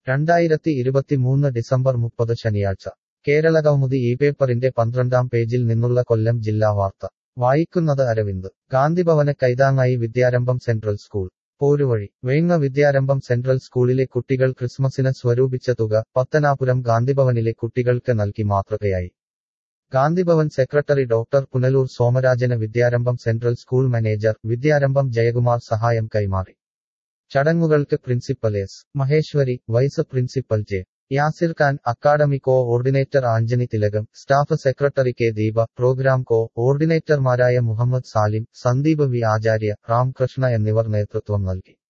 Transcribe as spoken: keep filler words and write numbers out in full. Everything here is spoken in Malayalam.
രണ്ടായിരത്തി ഇരുപത്തിമൂന്ന് ഡിസംബർ മുപ്പത് ശനിയാഴ്ച കേരളകൗമുദി ഈ പേപ്പറിന്റെ പന്ത്രണ്ടാം പേജിൽ നിന്നുള്ള കൊല്ലം ജില്ലാ വാർത്ത വായിക്കുന്നത് അരവിന്ദ്. ഗാന്ധിഭവന് കൈതാങ്ങായി Vidyarambham central school. Poruvazhi. Venga Vidyarambham central സ്കൂളിലെ കുട്ടികൾ ക്രിസ്മസിന് സ്വരൂപിച്ച തുക പത്തനാപുരം ഗാന്ധിഭവനിലെ കുട്ടികൾക്ക് നൽകി മാതൃകയായി. ഗാന്ധിഭവൻ സെക്രട്ടറി ഡോക്ടർ പുനലൂർ സോമരാജന് Vidyarambham central school manager Vidyarambham Jayakumar സഹായം കൈമാറി. ചടങ്ങുകൾക്ക് principal S Maheshwari, vice principal J Yasir Khan, academy coordinator Anjani Thilakam, staff secretary K Deepa, programme കോ ഓർഡിനേറ്റർമാരായ മുഹമ്മദ് സാലിം, സന്ദീപ് വി ആചാര്യ, രാംകൃഷ്ണ എന്നിവർ നേതൃത്വം നൽകി.